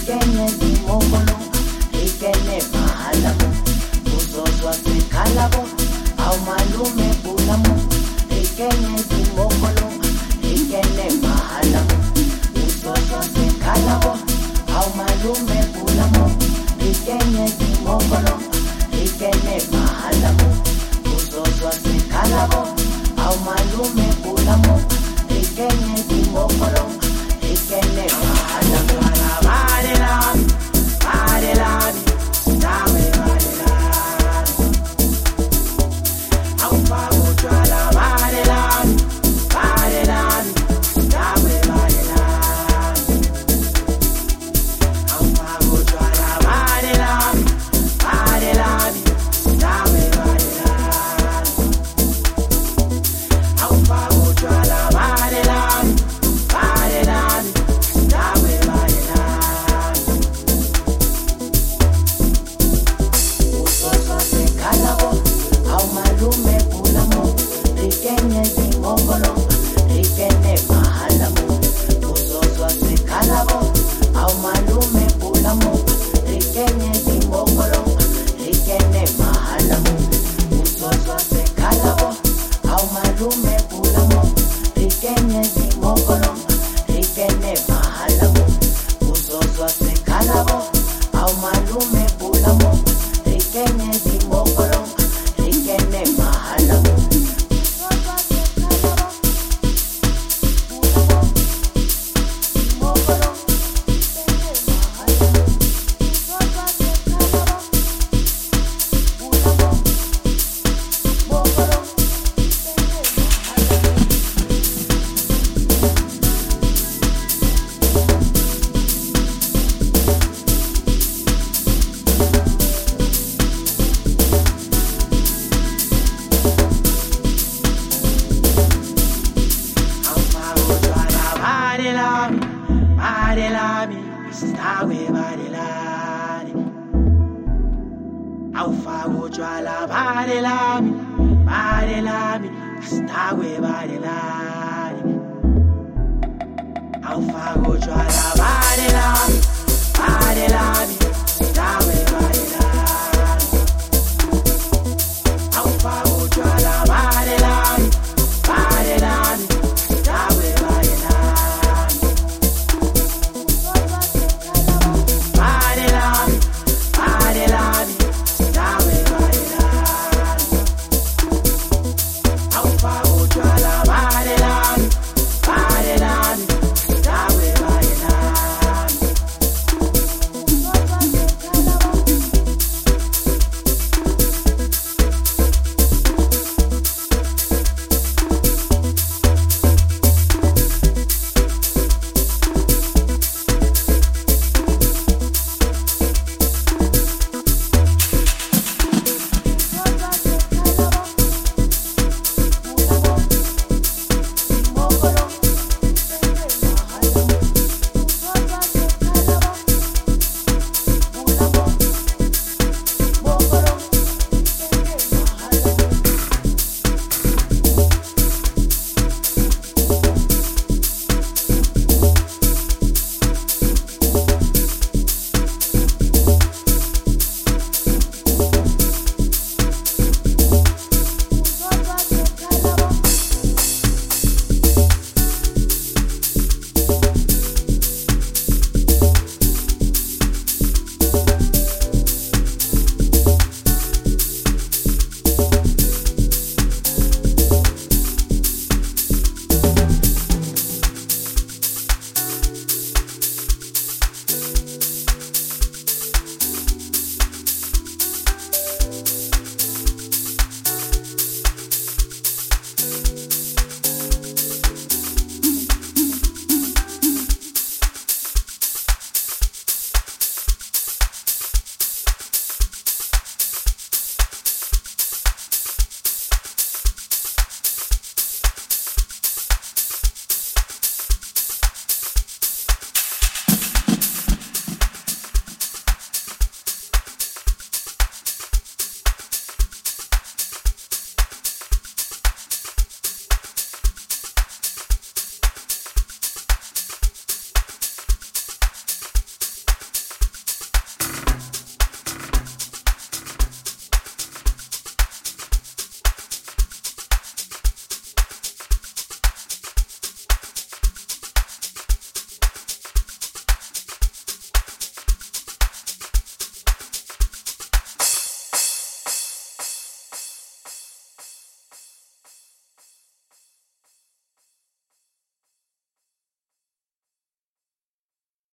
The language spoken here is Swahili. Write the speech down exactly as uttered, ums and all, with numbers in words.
ikenye dimongolo, ikene mahalamo, uzozwa sekalabo, au malume bulamo, ikenye dimongolo, ikene mahalamo, uzozwa sekalabo, au malume bulamo, ikenye dimongolo, ikene mahalamo, uzozwa sekalabo, au malume bulamo, ikenye dimongolo, ikene mahalamo. Madelami, madelami, nawe madelami, aufago twala madelami, madelami, nawe madelami, aufago twala madelami, madelami, nawe madelami, aufago twala madelami, madelami, nawe malume bulamo, ikenye dimongolo, ikene mahalamo, uzozwa sekalabo, au malume bulamo, ikenye dimongolo, ikene mahalamo, uzozwa sekalabo, au malume bulamo, ikenye dimongolo, ikene mahalamo, uzozwa sekalabo, au malume bulamo, ikenye dimongolo, ikene mahalamo. Madelami, stawe madelani, aufago twala madelami, madelami, stawe madelani, aufago twala madelami, madelami.